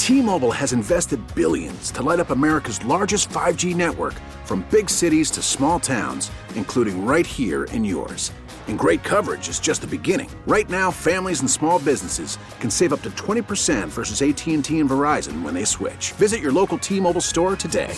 T-Mobile has invested billions to light up America's largest 5G network, from big cities to small towns, including right here in yours. And great coverage is just the beginning. Right now, families and small businesses can save up to 20% versus AT&T and Verizon when they switch. Visit your local T-Mobile store today.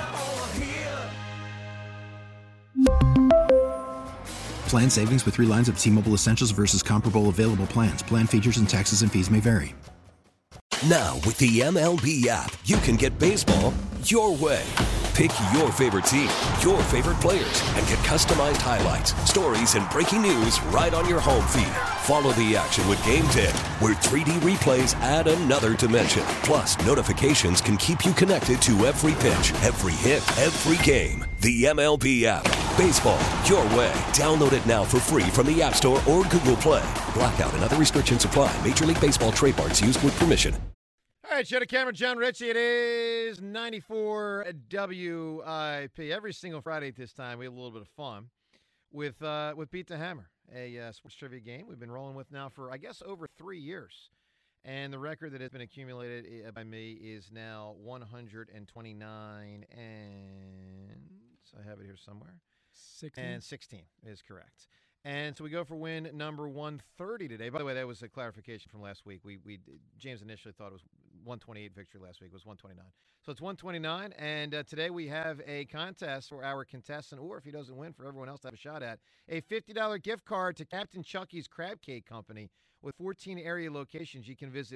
Plan savings with 3 lines of T-Mobile Essentials versus comparable available plans. Plan features and taxes and fees may vary. Now, with the MLB app, you can get baseball your way. Pick your favorite team, your favorite players, and get customized highlights, stories, and breaking news right on your home feed. Follow the action with Game Day, where 3D replays add another dimension. Plus, notifications can keep you connected to every pitch, every hit, every game. The MLB app. Baseball your way. Download it now for free from the App Store or Google Play. Blackout and other restrictions apply. Major League Baseball trademarks used with permission. All right, show to camera, John Ritchie. It is 94 WIP. Every single Friday at this time, we have a little bit of fun with Beat the Hammer, a sports trivia game we've been rolling with now for, I guess, over 3 years. And the record that has been accumulated by me is now 129, and I have it here somewhere. 16. And 16 is correct. And so we go for win number 130 today. By the way, that was a clarification from last week. We James initially thought it was 128 victory last week. It was 129. So it's 129, and today we have a contest for our contestant, or if he doesn't win, for everyone else to have a shot at, a $50 gift card to Captain Chucky's Crab Cake Company with 14 area locations. You can visit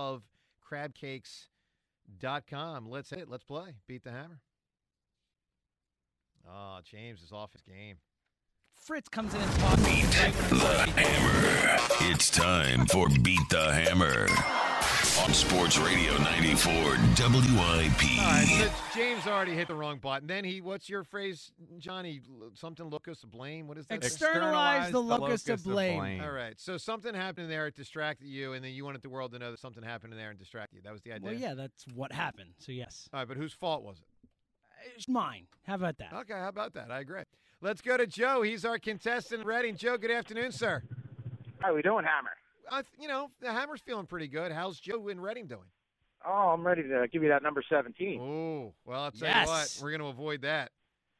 WeLoveCrabCakes.com. Let's hit it. Let's play. Beat the Hammer. Oh, James is off his game. Fritz comes in and talks. Beat the Hammer. It's time for Beat the Hammer on Sports Radio 94 WIP. All right, so James already hit the wrong button. Then what's your phrase, Johnny? Something locus of blame? What is that? Externalize the locus of blame. All right, so something happened there, it distracted you, and then you wanted the world to know that something happened in there and distract you. That was the idea? Well, yeah, that's what happened, so yes. All right, but whose fault was it? It's mine. How about that? Okay, how about that? I agree. Let's go to Joe. He's our contestant in Reading. Joe, good afternoon, sir. How we doing, Hammer? The Hammer's feeling pretty good. How's Joe in Reading doing? Oh, I'm ready to give you that number 17. Oh, well, I'll tell you what. We're going to avoid that.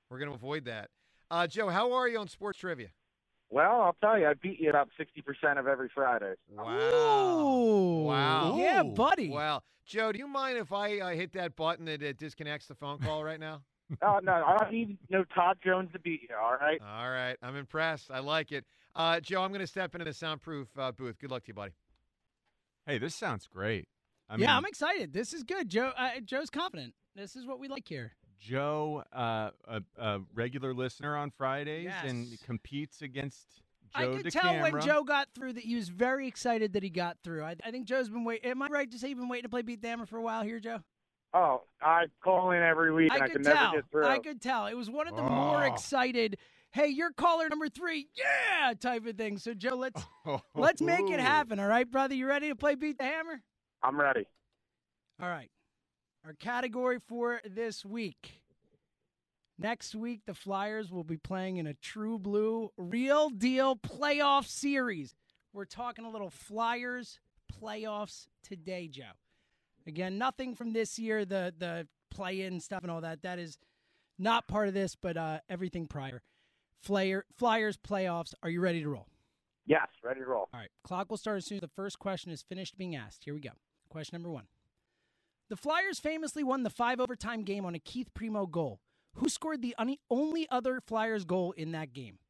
Joe, how are you on sports trivia? Well, I'll tell you, I beat you about 60% of every Friday. Wow. Wow. Yeah, buddy. Wow. Joe, do you mind if I hit that button that disconnects the phone call right now? Oh, no, I don't need no Todd Jones to beat you, all right? All right. I'm impressed. I like it. Joe, I'm going to step into the soundproof booth. Good luck to you, buddy. Hey, this sounds great. I'm excited. This is good. Joe. Joe's confident. This is what we like here. Joe, a regular listener on Fridays and competes against Joe I could tell when Joe got through that he was very excited that he got through. I think Joe's been waiting. Am I right to say you've been waiting to play Beat the Hammer for a while here, Joe? Oh, I call in every week, and I could never get through. I could tell. It was one of the more excited, hey, you're caller number 3, yeah, type of thing. So, Joe, let's make it happen, all right, brother? You ready to play Beat the Hammer? I'm ready. All right. Our category for this week. Next week, the Flyers will be playing in a True Blue Real Deal playoff series. We're talking a little Flyers playoffs today, Joe. Again, nothing from this year, the play-in stuff and all that. That is not part of this, but everything prior. Flyers playoffs. Are you ready to roll? Yes, ready to roll. All right. Clock will start as soon as the first question is finished being asked. Here we go. Question number 1. The Flyers famously won the 5-overtime game on a Keith Primo goal. Who scored the only other Flyers goal in that game?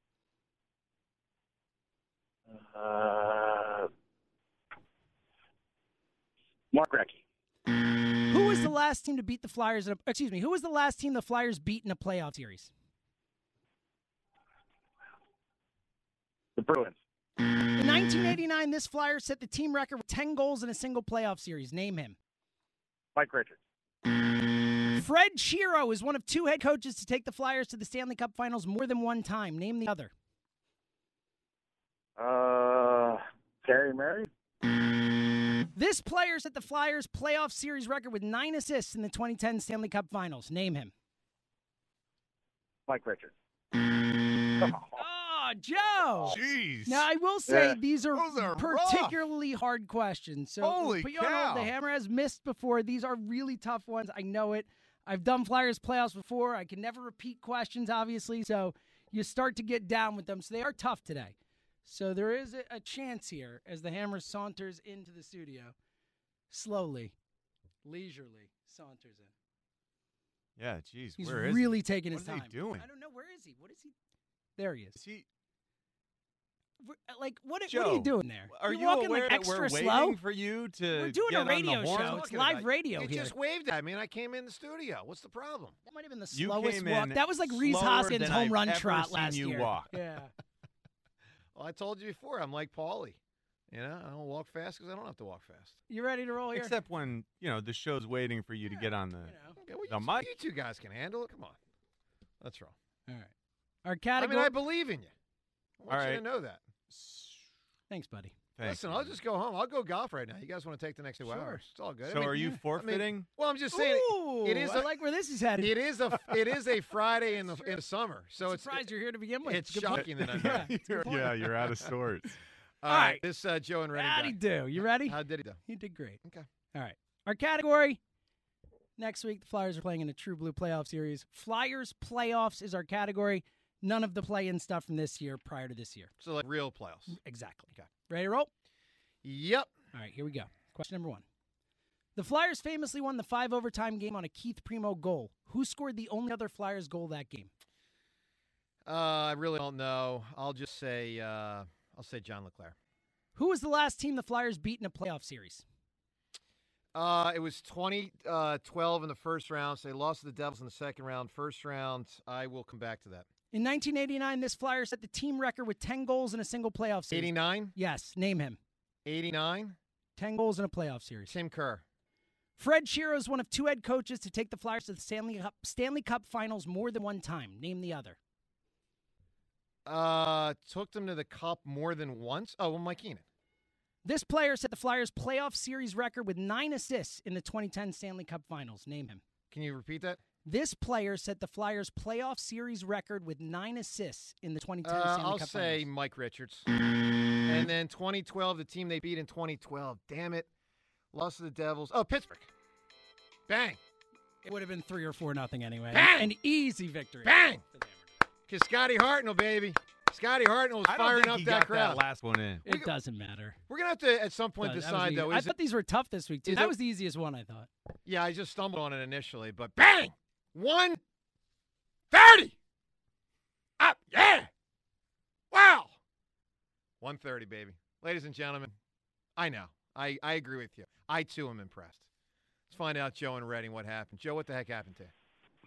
Mark Recchi. Who was the last team to beat the Flyers? Who was the last team the Flyers beat in a playoff series? The Bruins. In 1989, this Flyer set the team record with 10 goals in a single playoff series. Name him. Mike Richards. Fred Shero is one of 2 head coaches to take the Flyers to the Stanley Cup Finals more than one time. Name the other. Terry Murray. This player set the Flyers playoff series record with 9 assists in the 2010 Stanley Cup Finals. Name him. Mike Richards. Oh, Oh, Joe. Jeez. Now, I will say these are Those are particularly hard questions. So Holy put you on hold. cow. The Hammer has missed before. These are really tough ones. I know it. I've done Flyers playoffs before. I can never repeat questions, obviously. So you start to get down with them. So they are tough today. So there is a chance here as the Hammer saunters into the studio. Slowly, leisurely saunters in. Yeah, jeez. He's Where is really he? taking his time. What is he doing? I don't know. Where is he? What is he? There he is. Is he? Like, what are Joe, you doing there? Are You're you walking aware like that we're extra waiting slow? for you to We're doing get a radio on the horn? show. It's Talking live about- radio You here. just waved at me, and I came in the studio. What's the problem? That might have been the You slowest came walk. in That was like Reese slower Hoskins' than home I've run ever trot seen last you year. walk. Yeah. Well, I told you before, I'm like Paulie. You know, I don't walk fast because I don't have to walk fast. You ready to roll here? Except when, the show's waiting for you to get on the... Okay, well, The you, mic? you two guys can handle it. Come on. Let's roll. All right. Our I category. mean, I believe in you. I want All you right. to know that. Thanks, buddy. Thank Listen, you. I'll just go home. I'll go golf right now. You guys want to take the next 2 hours? It's all good. So are you forfeiting? Well, I'm just saying. Ooh, it is I like where this is headed. It is a Friday in the summer, so it's surprised you're here to begin with. it's Good point. shocking that I'm Yeah, here. it's a good point. Yeah, you're out of sorts. All All right, right. this Joe and Rennie How'd guy. he do? You ready? How did he do? He did great. Okay. All right. Our category. Next week, the Flyers are playing in a True Blue playoff series. Flyers playoffs is our category. None of the play-in stuff from this year prior to this year. So like real playoffs. Exactly. Okay. Ready to roll? Yep. All right, here we go. Question number 1. The Flyers famously won the 5 overtime game on a Keith Primo goal. Who scored the only other Flyers goal that game? I really don't know. I'll just say I'll say John LeClair. Who was the last team the Flyers beat in a playoff series? It was 2012 in the first round. So they lost to the Devils in the second round. First round, I will come back to that. In 1989, this Flyer set the team record with 10 goals in a single playoff series. 89? Yes, name him. 89? 10 goals in a playoff series. Tim Kerr. Fred Shero is one of 2 head coaches to take the Flyers to the Stanley Cup Finals more than one time. Name the other. Took them to the Cup more than once. Oh, well, Mike Keenan. This player set the Flyers playoff series record with 9 assists in the 2010 Stanley Cup Finals. Name him. Can you repeat that? This player set the Flyers playoff series record with 9 assists in the 2010 Stanley Cup Finals. I'll say Mike Richards. And then 2012, the team they beat in 2012. Damn it. Lost to the Devils. Oh, Pittsburgh. Bang. It would have been 3 or 4-0 anyway. Bang! An easy victory. Bang! Because Scotty Hartnell, baby. Scotty Hartnell was I don't firing think up he that got crowd. that last one in. It doesn't matter. We're going to have to, at some point, That was decide, easy. though. I thought these were tough this week, too. is That it- was the easiest one, I thought. Yeah, I just stumbled on it initially, but bang! 130! Up, yeah! Wow! 130, baby. Ladies and gentlemen, I know. I agree with you. I, too, am impressed. Let's find out, Joe and Redding, what happened. Joe, what the heck happened to you?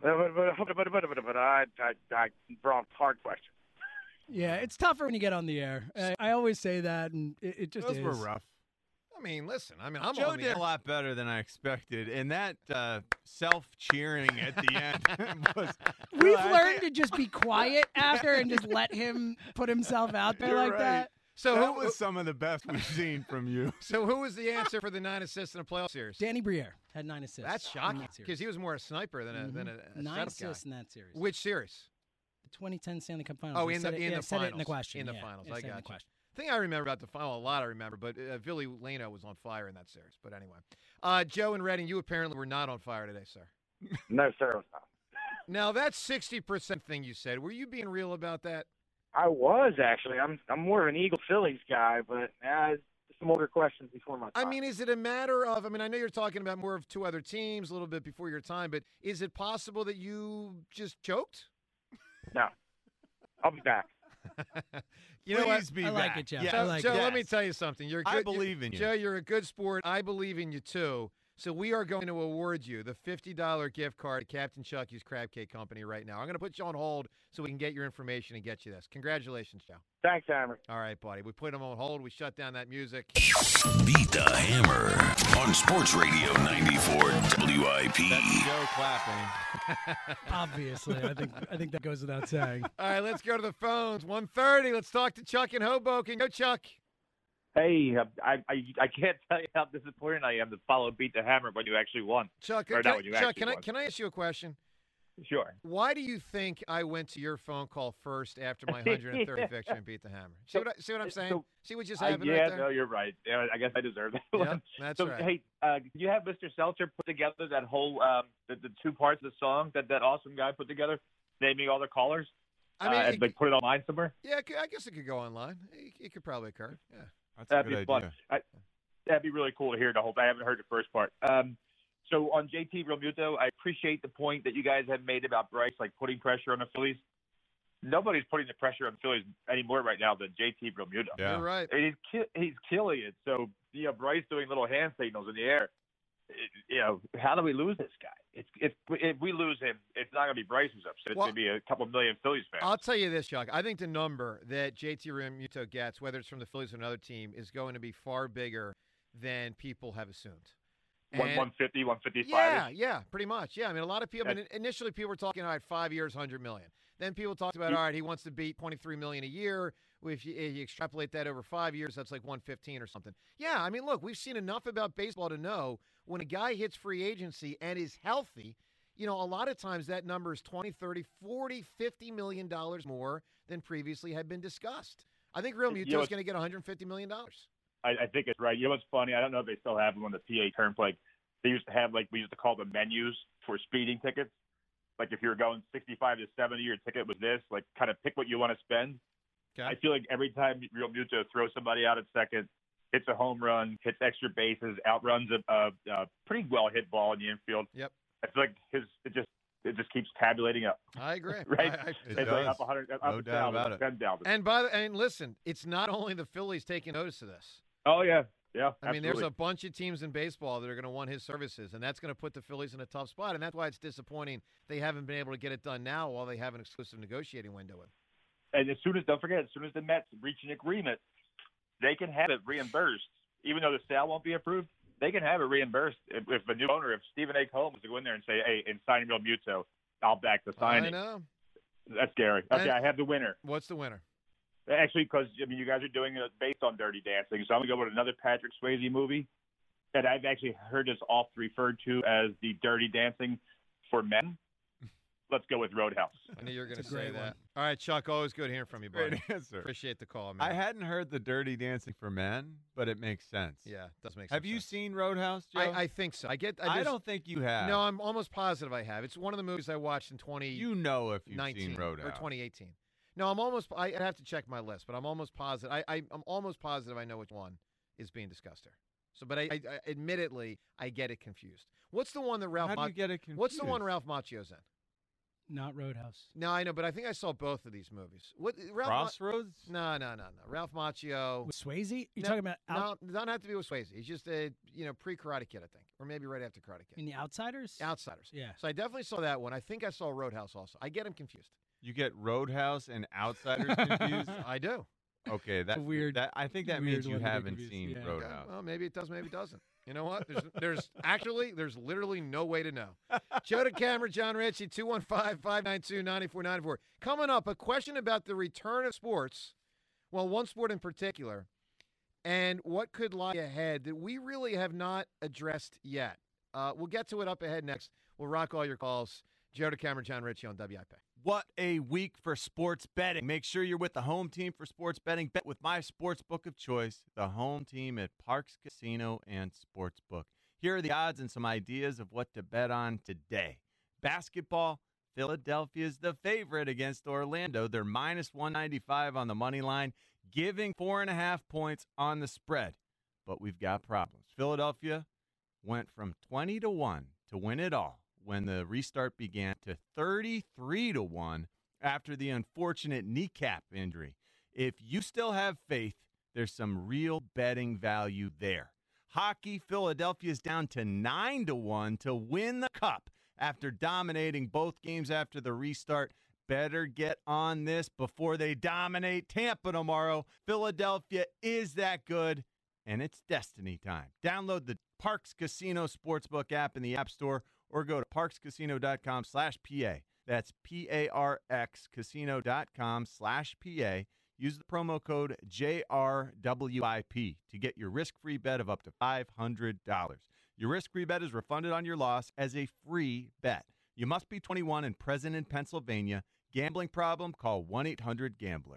I brought hard question. Yeah, it's tougher when you get on the air. I always say that, and it just Those is. were rough. I mean, listen. I'm Joe on the did air. a lot better than I expected, and that self-cheering at the end was... We've I learned think- to just be quiet after and just let him put himself out there You're like right. that. So that who was some of the best we've seen from you. So who was the answer for the 9 assists in a playoff series? Danny Briere had 9 assists. That's in shocking that series. because he was more a sniper than a 9 setup assists guy. in that series. Which series? The 2010 Stanley Cup Finals. Oh, We in said the it- in yeah, the said finals. it in the question. In the yeah. finals, Yeah, I said it in got the you. question. Thing I remember about the final, a lot I remember, but Billy Leno was on fire in that series. But anyway, Joe and Redding, you apparently were not on fire today, sir. No, sir, it was not. Now that 60% thing you said, were you being real about that? I was actually. I'm more of an Eagle Phillies guy, but some older questions before my time. I mean, is it a matter of? I mean, I know you're talking about more of 2 other teams, a little bit before your time, but is it possible that you just choked? No, I'll be back. You know what? Please be I like back. it, Jeff. Yes. I like Joe, it. let me tell you something. You're good. I believe in you. Joe, you're a good sport. I believe in you, too. So we are going to award you the $50 gift card to Captain Chucky's Crab Cake Company right now. I'm going to put you on hold so we can get your information and get you this. Congratulations, Joe. Thanks, Hammer. All right, buddy. We put him on hold. We shut down that music. Beat the Hammer on Sports Radio 94 WIP. That's Joe clapping. Obviously, I think that goes without saying. All right, let's go to the phones. 1:30. Let's talk to Chuck in Hoboken. Go, Chuck. Hey, I can't tell you how disappointed I am to follow Beat the Hammer when you actually won. Chuck, Or not when you actually won. can I ask you a question? Sure. Why do you think I went to your phone call first after my 130th victory and beat the Hammer? See what I'm saying? See what just happened right there? No, you're right. Yeah, I guess I deserve that Yep, one. that's so, right. Hey, can you have Mr. Seltzer put together that whole the two parts of the song that awesome guy put together, naming all the callers? I mean, and like put it online somewhere. Yeah, I guess it could go online. It could probably occur. Yeah, That'd be fun. That'd be really cool to hear the whole. I haven't heard the first part. So on JT Realmuto, I appreciate the point that you guys have made about Bryce, like putting pressure on the Phillies. Nobody's putting the pressure on the Phillies anymore right now than JT Realmuto. Yeah. You're right. He's killing it. So Bryce doing little hand signals in the air. How do we lose this guy? If we lose him, it's not going to be Bryce who's upset. It's going to be a couple million Phillies fans. I'll tell you this, Chuck. I think the number that JT Realmuto gets, whether it's from the Phillies or another team, is going to be far bigger than people have assumed. 150, 155. Yeah, pretty much. Yeah, I mean, a lot of people. Initially, people were talking, all right, 5 years, $100 million. Then people talked about, all right, he wants to beat $23 million a year. If you extrapolate that over 5 years, that's like 115 or something. Yeah, I mean, look, we've seen enough about baseball to know when a guy hits free agency and is healthy, a lot of times that number is 20, 30, 40, $50 million more than previously had been discussed. I think Realmuto is going to get $150 million. I think it's right. You know what's funny? I don't know if they still have them on the PA Turnpike. They used to have, we used to call them menus for speeding tickets. Like if you were going 65 to 70, your ticket was this. Like kind of pick what you want to spend. Okay. I feel like every time Realmuto throws somebody out at second, hits a home run, hits extra bases, outruns a pretty well hit ball in the infield. Yep. I feel like it just keeps tabulating up. I agree. Right? It it's does. like up 100, up No doubt about it. And listen, it's not only the Phillies taking notice of this. Oh yeah. Yeah, I mean, there's a bunch of teams in baseball that are going to want his services, and that's going to put the Phillies in a tough spot, and that's why it's disappointing they haven't been able to get it done now while they have an exclusive negotiating window with. And don't forget, as soon as the Mets reach an agreement, they can have it reimbursed. Even though the sale won't be approved, they can have it reimbursed. If a new owner, if Stephen A. Cohen was to go in there and say, hey, and sign Realmuto, I'll back the signing. I know. That's scary. Okay, I have the winner. What's the winner? Actually, because, you guys are doing it based on Dirty Dancing, so I'm going to go with another Patrick Swayze movie that I've actually heard is often referred to as the Dirty Dancing for men. Let's go with Roadhouse. I knew you were going to say that. All right, Chuck, always good hearing from you, buddy. Great answer. Appreciate the call, man. I hadn't heard the Dirty Dancing for Men, but it makes sense. Yeah, it does make sense. Have you seen Roadhouse, Joe? I think so. I don't think you have. No, I'm almost positive I have. It's one of the movies I watched in 2019. You know if you've seen Roadhouse. Or 2018. No, I have to check my list, but I'm almost positive. I'm almost positive I know which one is being discussed here. So, but I admittedly, I get it confused. What's the one that Ralph? How do you get it confused? What's the one Ralph Macchio's in? Not Roadhouse. No, I know, but I think I saw both of these movies. What Crossroads? No. Ralph Macchio. With Swayze? You're talking about No, it doesn't have to be with Swayze. He's just a pre-Karate Kid, I think, or maybe right after Karate Kid. In The Outsiders? Outsiders. Yeah. So I definitely saw that one. I think I saw Roadhouse also. I get him confused. You get Roadhouse and Outsiders confused? I do. Okay, that's weird. I think that means you haven't seen Roadhouse. Okay. Well, maybe it does, maybe it doesn't. You know what? There's literally no way to know. Joe DeCamera, John Ritchie, 215-592-9494. Coming up, a question about the return of sports, well, one sport in particular, and what could lie ahead that we really have not addressed yet. We'll get to it up ahead next. We'll rock all your calls. Joe DeCamera, John Ritchie on WIP. What a week for sports betting. Make sure you're with the home team for sports betting. Bet with my sports book of choice, the home team at Parx Casino and Sportsbook. Here are the odds and some ideas of what to bet on today. Basketball, Philadelphia is the favorite against Orlando. They're minus 195 on the money line, giving 4.5 points on the spread. But we've got problems. Philadelphia went from 20-1 to win it all when the restart began to 33-1 after the unfortunate kneecap injury. If you still have faith, there's some real betting value there. Hockey, Philadelphia is down to 9-1 to win the cup after dominating both games after the restart. Better get on this before they dominate Tampa tomorrow. Philadelphia is that good, and it's destiny time. Download the Parx Casino Sportsbook app in the App Store or go to parxcasino.com/PA. That's PARXcasino.com/PA. Use the promo code JRWIP to get your risk-free bet of up to $500. Your risk-free bet is refunded on your loss as a free bet. You must be 21 and present in Pennsylvania. Gambling problem? Call 1-800-GAMBLER.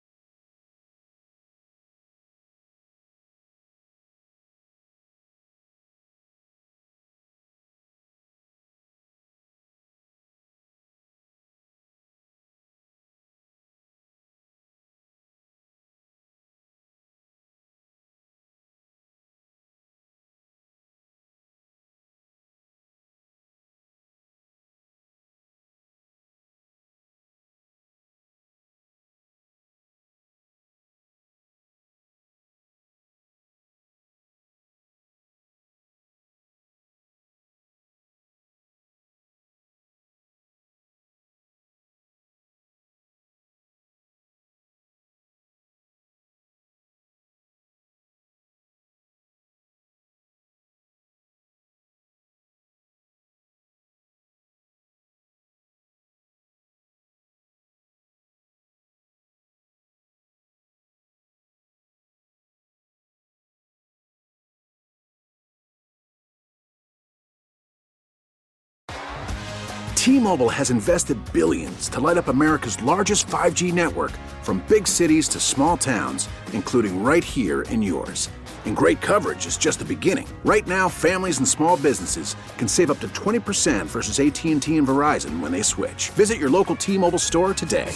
T-Mobile has invested billions to light up America's largest 5G network, from big cities to small towns, including right here in yours. And great coverage is just the beginning. Right now, families and small businesses can save up to 20% versus AT&T and Verizon when they switch. Visit your local T-Mobile store today.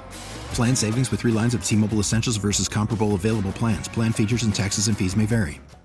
Plan savings with 3 lines of T-Mobile Essentials versus comparable available plans. Plan features and taxes and fees may vary.